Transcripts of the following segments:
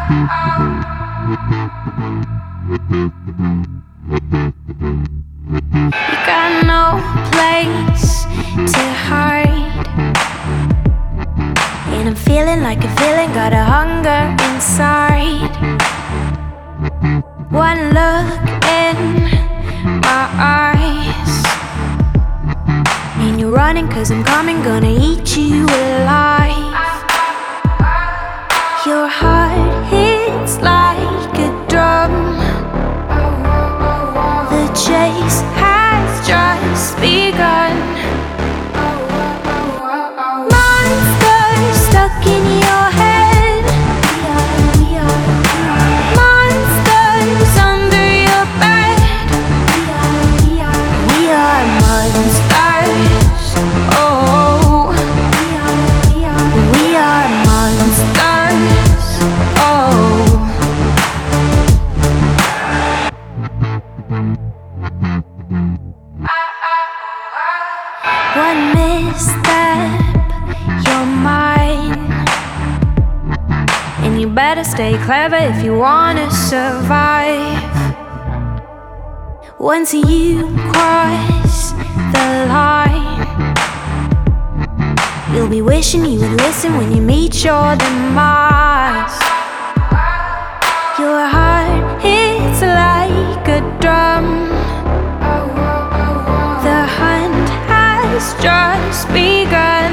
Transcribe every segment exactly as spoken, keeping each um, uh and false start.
You got no place to hide, and I'm feeling like a villain, got a hunger inside. One look in my eyes, and you're running 'cause I'm coming, gonna eat you alive. Your heart hits like a drum, the chase has just begun. Monsters stuck in your head, monsters under your bed. We are monsters, oh, we are monsters, oh. One misstep, you're mine, and you better stay clever if you wanna survive. Once you cross the line, you'll be wishing you would listen when you meet your demise. Your heart hits like a drum, the hunt has just begun.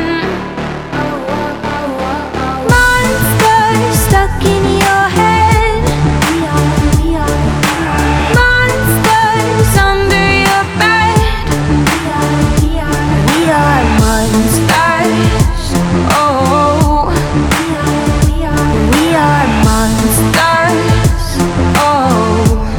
Monsters stuck in your head, monsters under your bed. We are monsters, oh, we are monsters, oh.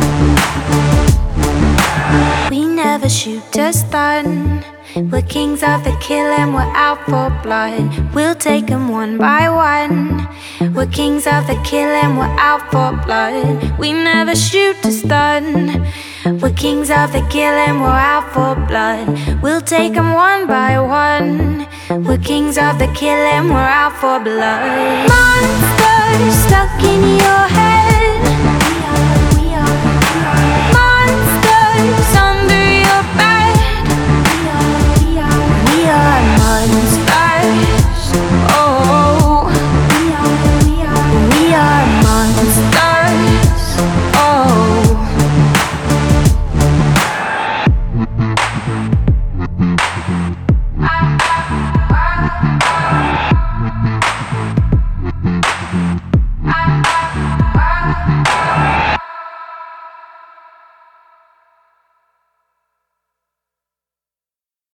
We never shoot to stun, we're kings of the kill and we're out for blood. We'll take them one by one. We're kings of the kill and we're out for blood. We never shoot to stun. We're kings of the kill and we're out for blood. We'll take them one by one. We're kings of the kill and we're out for blood. Monsters stuck in your head,